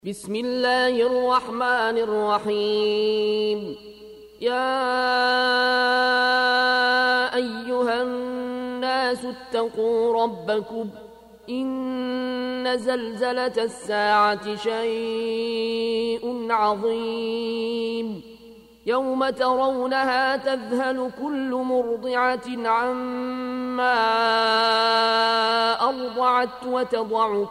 بسم الله الرحمن الرحيم. يا أيها الناس اتقوا ربكم إن زلزلة الساعة شيء عظيم يوم ترونها تذهل كل مرضعة عما أرضعت وتضع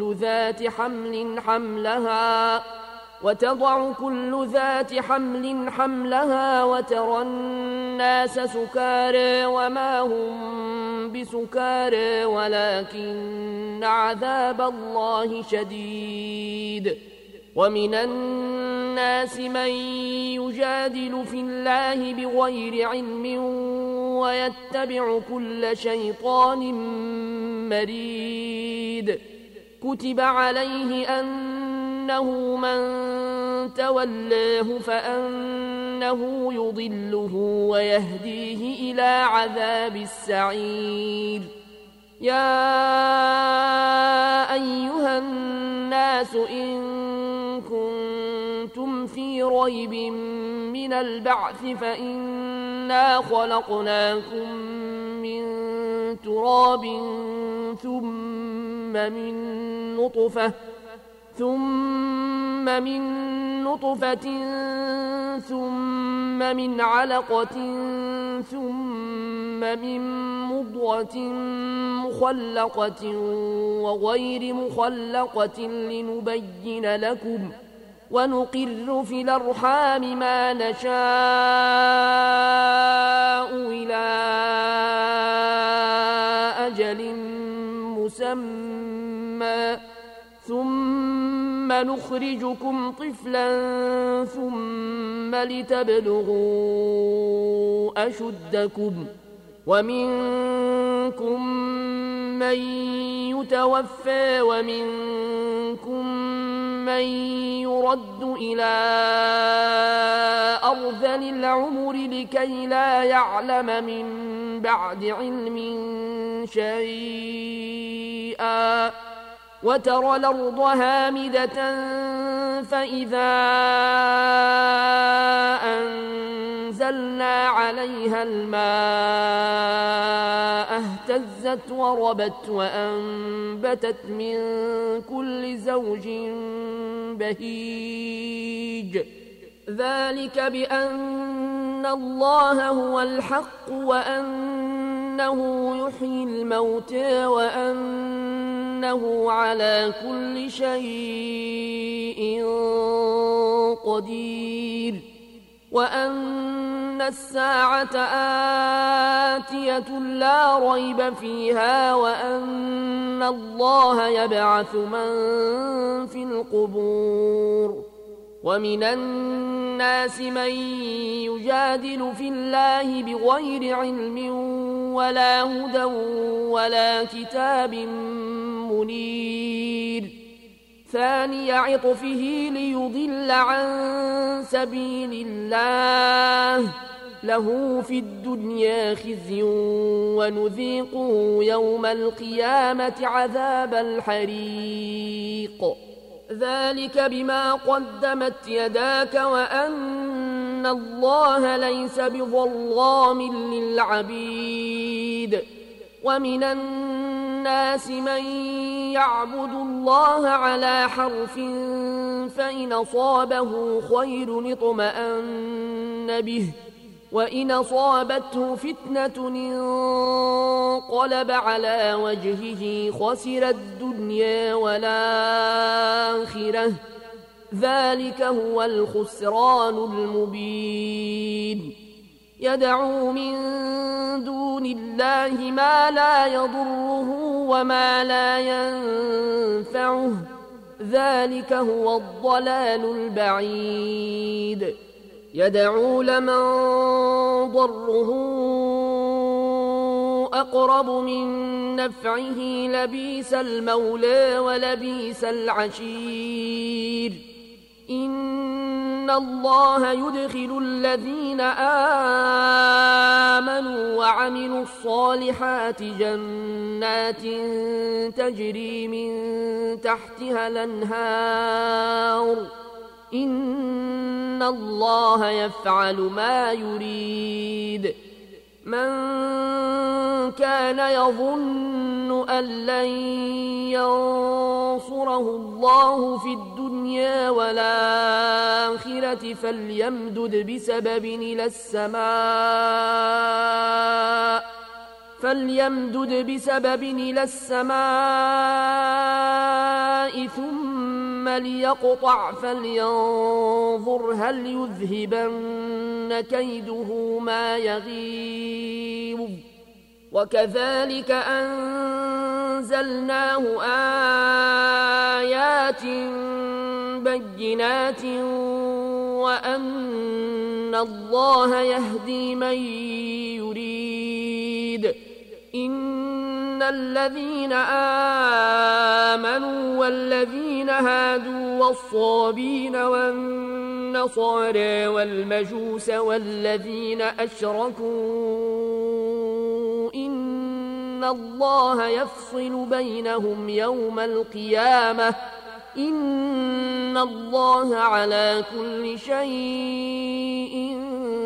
كل ذات حمل حملها وترى الناس سكارى وما هم بسكارى ولكن عذاب الله شديد. ومن الناس من يجادل في الله بغير علم ويتبع كل شيطان مريد. كتب عليه أنه من تولاه فأنه يضله ويهديه إلى عذاب السعير. يا أيها الناس إن كنتم في ريب من البعث فإنا خلقناكم من تراب ثم من نطفة ثم من علقة ثم من مضغة مخلقة وغير مخلقة لنبين لكم ونقر في الأرحام ما نشاء إلى أجل مسمى ثم نخرجكم طفلا ثم لتبلغوا أشدكم ومنكم من يتوفى ومنكم من يرد إلى أرذل العمر لكي لا يعلم من بعد علم شيئا. وترى الأرض هامدة فإذا أنزلنا عليها الماء اهتزت وربت وأنبتت من كل زوج بهيج. ذلك بأن الله هو الحق وأنه يحيي الموتى وأنه على كل شيء قدير وأن الساعة آتية لا ريب فيها وأن الله يبعث من في القبور. ومن الناس من يجادل في الله بغير علم ولا هدى ولا كتاب منير. ثاني عطفه ليضل عن سبيل الله له في الدنيا خزي ونذيقه يوم القيامة عذاب الحريق. ذلك بما قدمت يداك وأن الله ليس بظلام للعبيد. ومن الناس من يعبد الله على حرف فإن أصابه خير اطمأن به وإن أصابته فتنة انقلب على وجهه خسر الدنيا والآخرة. ذلك هو الخسران المبين. يدعو من دون الله ما لا يضره وما لا ينفعه. ذلك هو الضلال البعيد. يدعو لمن ضره أقرب من نفعه لبيس المولى ولبيس العشير. إن الله يدخل الذين آمنوا وعملوا الصالحات جنات تجري من تحتها الأنهار إن الله يفعل ما يريد. من كان يظن أن لن ينصره الله في الدنيا والآخرة فليمدد بسبب إلى السماء ثم ليقطع فلينظر هل يذهبن كيده ما يغيظ. وكذلك أنزلناه آيات بينات وأن الله يهدي من يريد. إن الذين آمنوا والذين هادوا والصابين والنصارى والمجوس والذين أشركوا إن الله يفصل بينهم يوم القيامة إن الله على كل شيء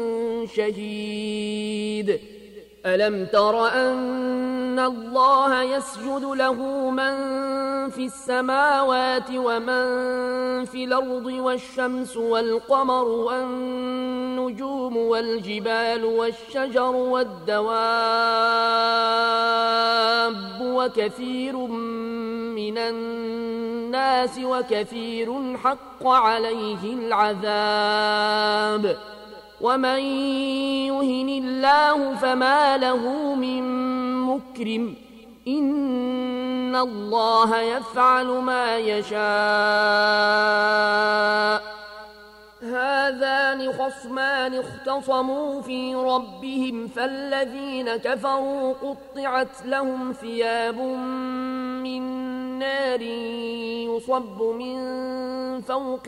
شهيد. ألم تر أن الله يسجد له من في السماوات ومن في الأرض والشمس والقمر والنجوم والجبال والشجر والدواب وكثير من الناس وكثير حق عليه العذاب ومن يهن الله فما له من مكرم إن الله يفعل ما يشاء. هذان خصمان اختصموا في ربهم فالذين كفروا قطعت لهم ثياب من نار يصب من فوق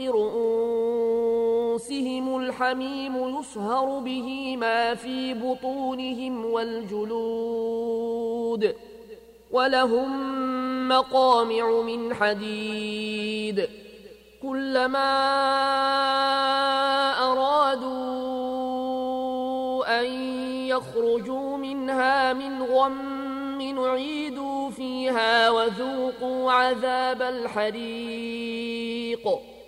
رؤوسهم الحميم يصهر به ما في بطونهم والجلود ولهم مقامع من حديد كلما أرادوا أن يخرجوا منها من غم نعيدوا فيها وذوقوا عذاب الحريق.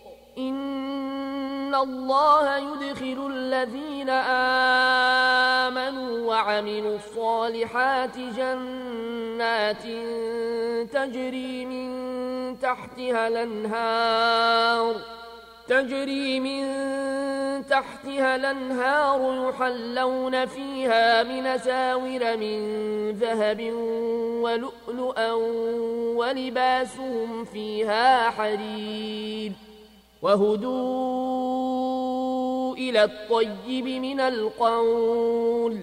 إن الله يدخل الذين آمنوا وعملوا الصالحات جنات تجري من تحتها الأنهار يحلون فيها من أساور من ذهب ولؤلؤا ولباسهم فيها حرير وهدوا إلى الطيب من القول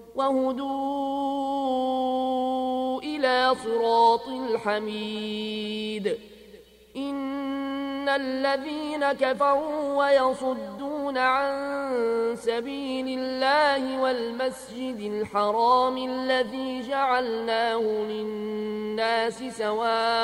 وهدوا إلى صراط الحميد. إن الذين كفروا ويصدون عن سبيل الله والمسجد الحرام الذي جعلناه للناس سواء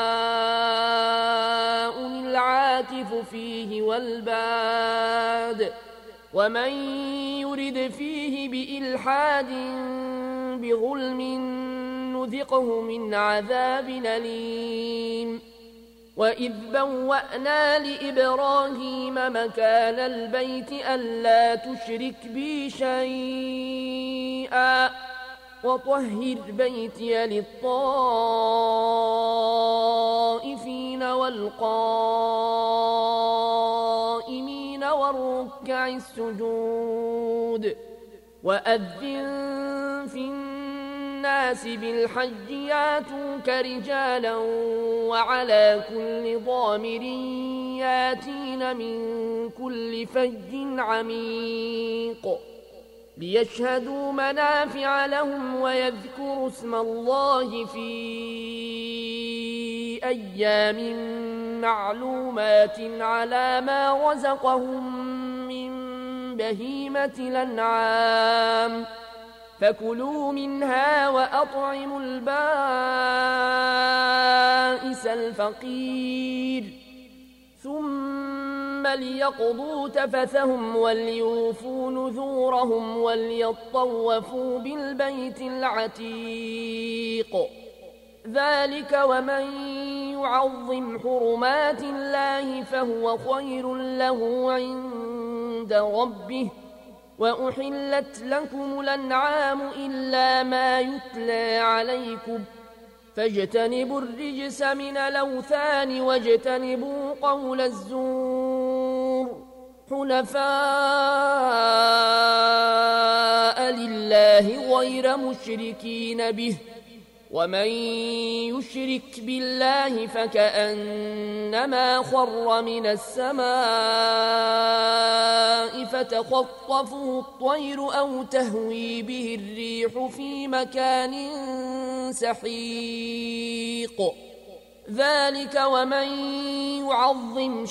العاكف فيه والباد ومن يرد فيه بإلحاد بظلم نذقه من عذاب أليم. وإذ بوأنا لإبراهيم مكان البيت ألا تشرك بي شيئا وطهر بيتي للطائفين والقائمين والركع السجود. وأذن في الناس بالحج ياتوك رجالا وعلى كل ضامر ياتين من كل فج عميق ليشهدوا منافع لهم ويذكروا اسم الله في أيام معلومات على ما رزقهم من بهيمة الأنعام فكلوا منها وأطعموا البائس الفقير ثم ليقضوا تفثهم وليوفوا نذورهم وليطوفوا بالبيت العتيق ذلك ومن يعظم حرمات الله فهو خير له عند ربه وأحلت لكم الأنعام إلا ما يتلى عليكم فاجتنبوا الرجس من الأوثان واجتنبوا قول الزور حنفاء لله غير مشركين به ومن يشرك بالله فكأنما خر من السماء فتخطفه الطير أو تهوي به الريح في مكان سحيق ذلك ومن يعظم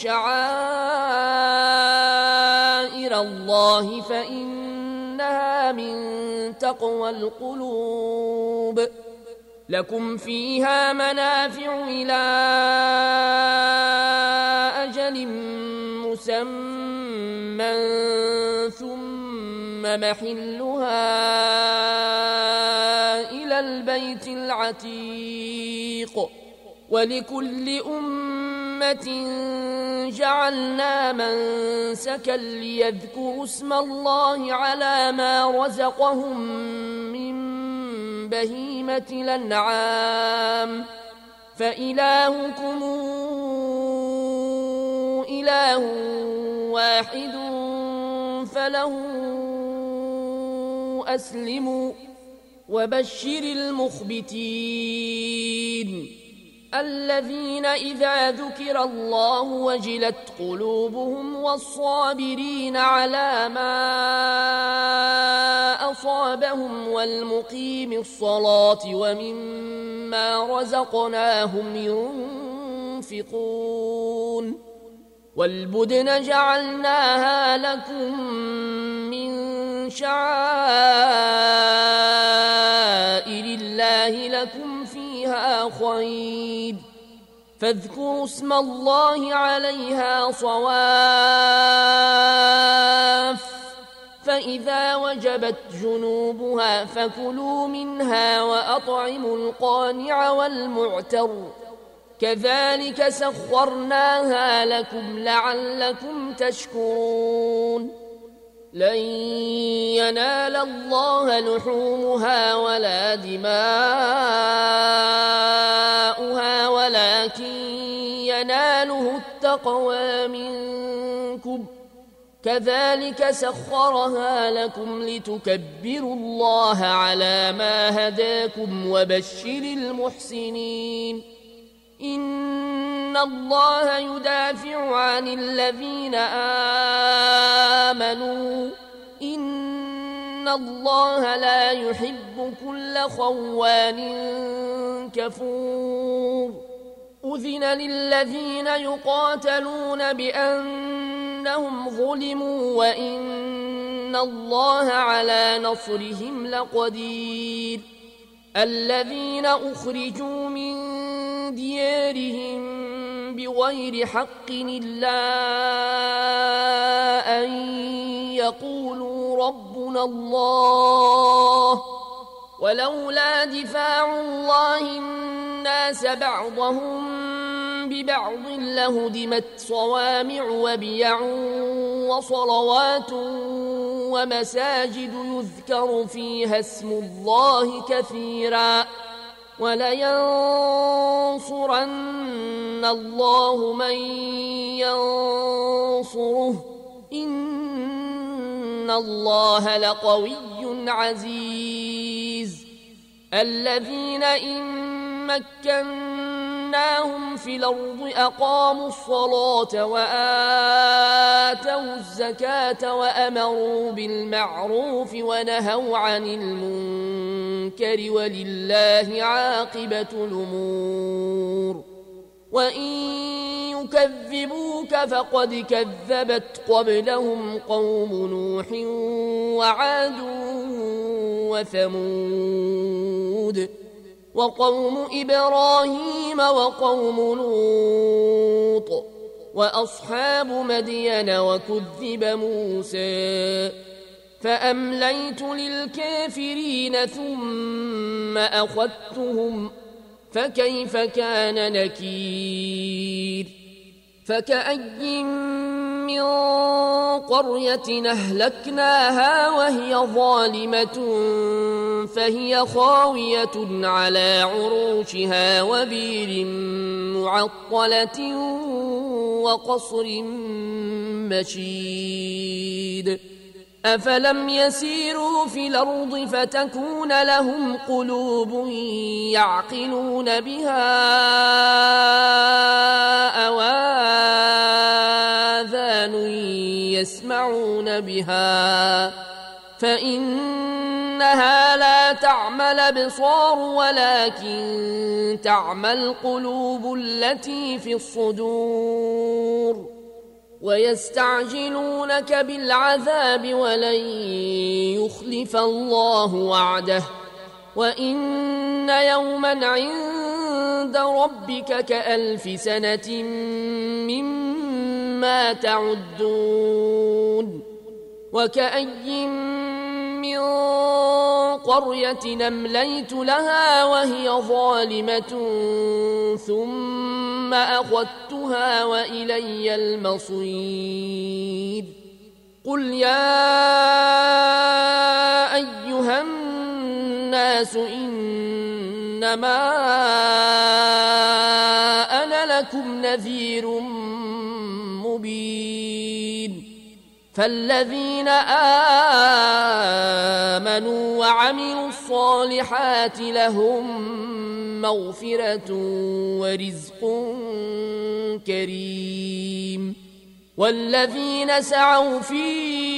شعائر الله فإنها من تقوى القلوب لكم فيها منافع إلى أجل مسمى ثم محلها إلى البيت العتيق ولكل أمة جعلنا منسكا ليذكروا اسم الله على ما رزقهم من بهيمة الأنعام فإلهكم إله واحد فله أسلموا وبشر المخبتين الذين إذا ذكر الله وجلت قلوبهم والصابرين على ما أصابهم والمقيم الصلاة ومما رزقناهم ينفقون والبدن جعلناها لكم من شعائر الله لكم فيها خير فاذكروا اسم الله عليها صواف فإذا وجبت جنوبها فكلوا منها وأطعموا القانع والمعتر كذلك سخرناها لكم لعلكم تشكرون لن ينال الله لحومها ولا دماؤها ولكن يناله التقوى منكم كذلك سخرها لكم لتكبروا الله على ما هداكم وبشر المحسنين إن الله يدافع عن الذين آمنوا إن الله لا يحب كل خوان كفور أذن للذين يقاتلون بأنهم ظلموا وإن الله على نصرهم لقدير الذين أخرجوا من ديارهم بغير حق إلا أن يقولوا ربنا الله ولولا دفاع الله الناس بعضهم ببعض لهدمت صوامع وبيع وصلوات ومساجد يذكر فيها اسم الله كثيرا ولينصرن الله من ينصره إن الله لقوي عزيز الذين إن مكناهم في الأرض أقاموا الصلاة وآتوا الزكاة وأمروا بالمعروف ونهوا عن المنكر ولله عاقبة الأمور وإن يكذبوك فقد كذبت قبلهم قوم نوح وعاد وثمود وقوم إبراهيم وقوم لوط وأصحاب مدين وكذب موسى فأمليت للكافرين ثم أخذتهم فكيف كان نكير فكأي من قرية أهلكناها وهي ظالمة فهي خاوية على عروشها وبير معطلة وقصر مشيد أفلم يسيروا في الأرض فتكون لهم قلوب يعقلون بها أو آذان يسمعون بها فإنها لا تعمى الأبصار ولكن تعمى القلوب التي في الصدور ويستعجلونك بالعذاب ولن يخلف الله وعده وإن يوما عند ربك كألف سنة مما تعدون وكأي من قرية أمليت لها وهي ظالمة ثم أخذتها وإلي المصير قل يا أيها الناس إنما أنا لكم نذير مبين فالذين آمنوا وعملوا الصالحات لهم مغفرة ورزق كريم والذين سعوا في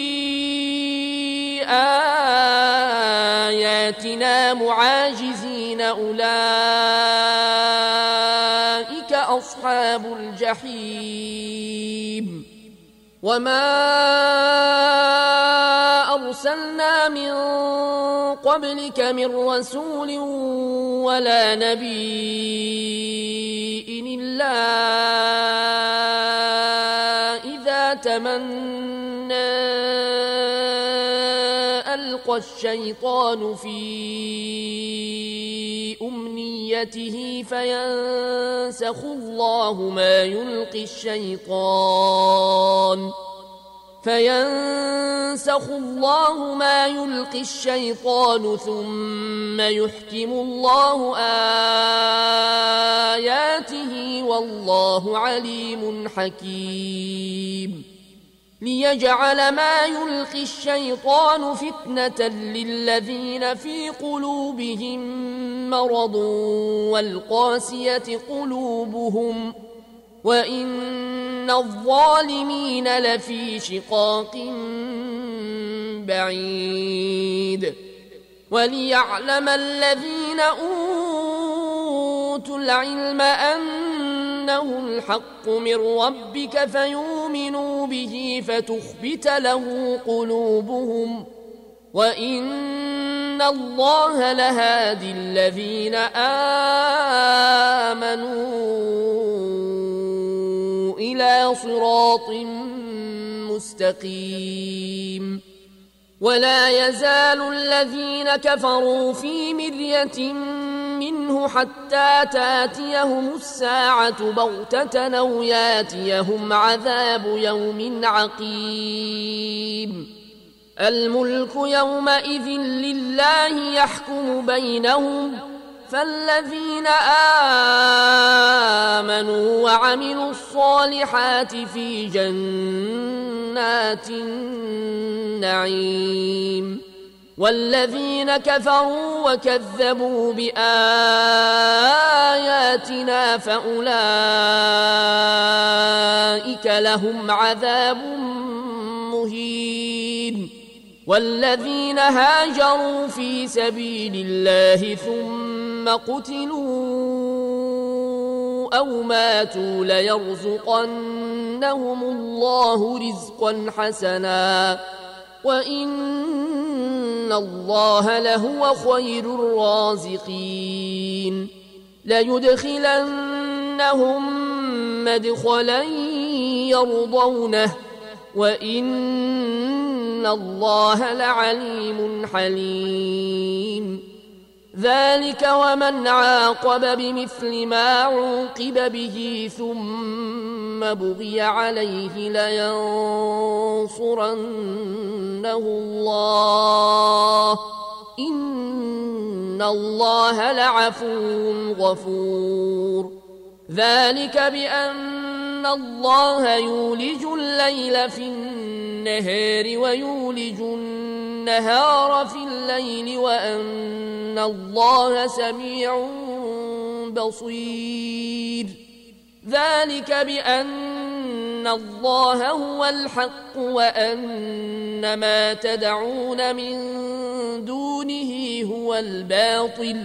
آياتنا معاجزين أولئك أصحاب الجحيم وما أرسلنا من قبلك من رسول ولا نبي إلا إذا تمنى ألقى الشيطان في أمنيته فينسخ الله ما يلقي الشيطان ثم يحكم الله آياته والله عليم حكيم ليجعل ما يلقي الشيطان فتنة للذين في قلوبهم مرض والقاسية قلوبهم وإن الظالمين لفي شقاق بعيد وليعلم الذين أوتوا العلم أنه الحق من ربك فيؤمنوا به فتخبت له قلوبهم وإن الله لهادي الذين آمنوا إلى صراط مستقيم ولا يزال الذين كفروا في مرية منه حتى تاتيهم الساعة بغتة أو ياتيهم عذاب يوم عقيم الملك يومئذ لله يحكم بينهم فالذين آمنوا وعملوا الصالحات في جنات النعيم والذين كفروا وكذبوا بآياتنا فأولئك لهم عذاب مهين والذين هاجروا في سبيل الله ثم قتلوا أو ماتوا ليرزقنهم الله رزقا حسنا وإن الله لهو خير الرازقين ليدخلنهم مدخلا يرضونه وإن الله لعليم حليم ذلك ومن عاقب بمثل ما عوقب به ثم بغي عليه لينصرنه الله إن الله لعفو غفور ذلك بأن الله يولج الليل في النهار ويولج النهار في الليل وأن الله سميع بصير ذلك بأن الله هو الحق وأن ما تدعون من دونه هو الباطل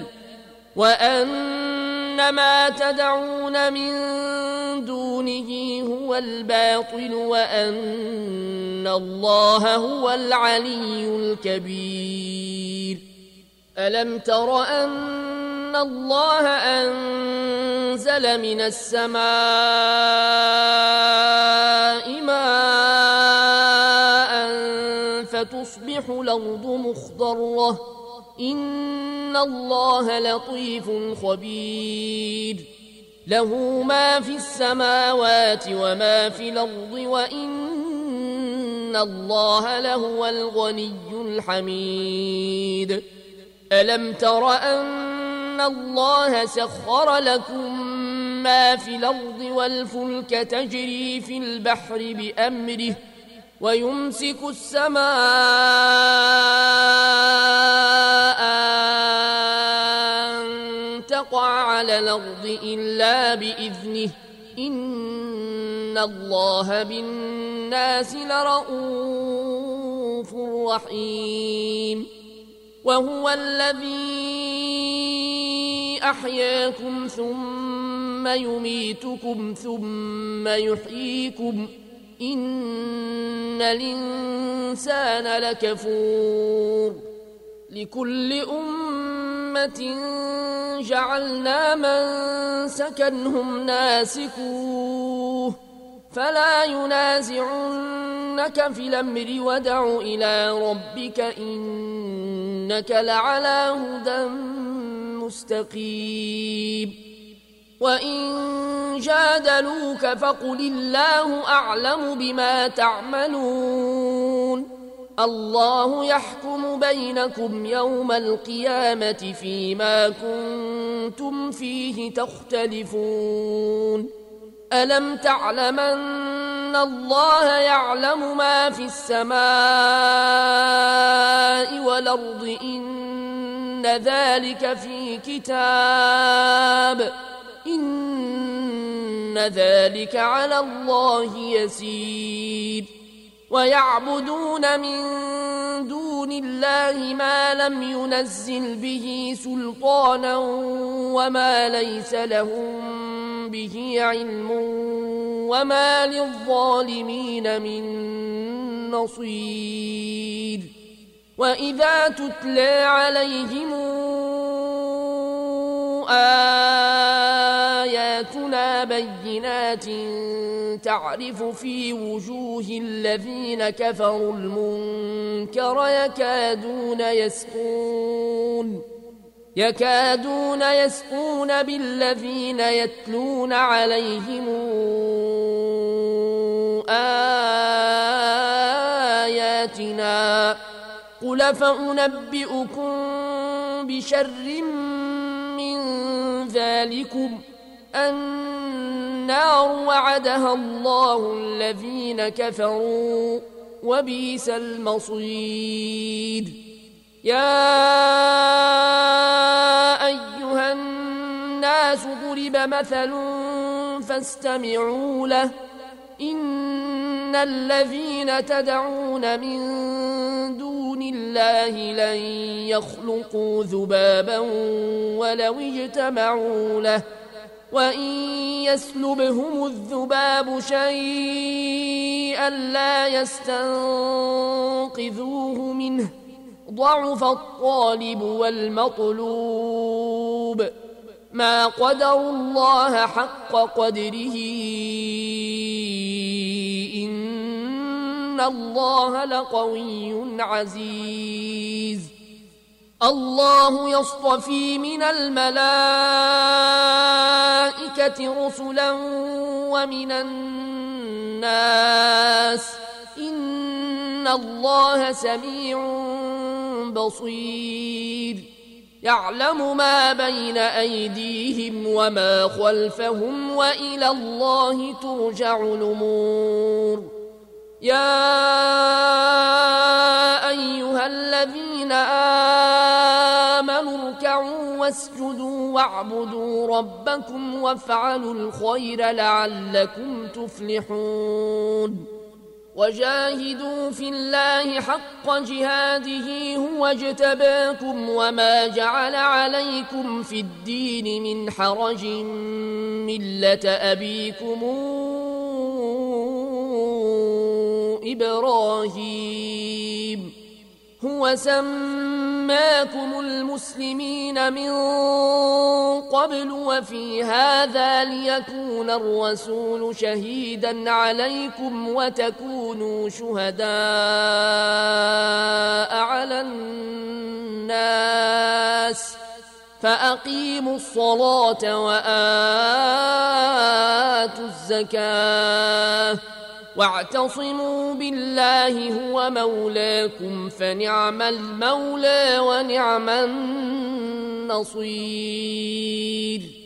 وأن ما تدعون من دونه هو الباطل وأن الله هو العلي الكبير ألم تر أن الله أنزل من السماء ماء فتصبح الأرض مخضرة إن الله لطيف خبير له ما في السماوات وما في الأرض وإن الله لهو الغني الحميد ألم تر أن الله سخر لكم ما في الأرض والفلك تجري في البحر بأمره ويمسك السماء أن تقع على الأرض إلا بإذنه إن الله بالناس لرؤوف رحيم وهو الذي أحياكم ثم يميتكم ثم يحييكم إن الإنسان لكفور لكل أمة جعلنا من سكنهم ناسكوه فلا ينازعنك في الأمر ودع إلى ربك إنك لعلى هدى مستقيم وإن جادلوك فقل الله أعلم بما تعملون الله يحكم بينكم يوم القيامة فيما كنتم فيه تختلفون ألم تعلم أن الله يعلم ما في السماء والأرض إن ذلك في كتاب إن ذلك على الله يسير ويعبدون من دون الله ما لم ينزل به سلطانا وما ليس لهم به علم وما للظالمين من نصير وإذا تتلى عليهم آياتنا بينات تعرف في وجوه الذين كفروا المنكر يكادون يسقون بالذين يتلون عليهم آياتنا قل فأنبئكم بشر من ذلكم النار وعدها الله الذين كفروا وبئس المصير يا أيها الناس ضرب مثل فاستمعوا له إن الذين تدعون من دون الله لن يخلقوا ذبابا ولو اجتمعوا له وإن يسلبهم الذباب شيئا لا يستنقذوه منه ضعف الطالب والمطلوب ما قدروا الله حق قدره إن الله لقوي عزيز الله يصطفي من الملائكة رسلا ومن الناس إن الله سميع بصير يعلم ما بين أيديهم وما خلفهم وإلى الله ترجع الأمور يا أيها الذين آمنوا اركعوا واسجدوا واعبدوا ربكم وافعلوا الخير لعلكم تفلحون وجاهدوا في الله حق جهاده هو اجتباكم وما جعل عليكم في الدين من حرج ملة أبيكم إبراهيم هو سماكم المسلمين من قبل وفي هذا ليكون الرسول شهيدا عليكم وتكونوا شهداء على الناس فأقيموا الصلاة وآتوا الزكاة واعتصموا بالله هو مولاكم فنعم المولى ونعم النصير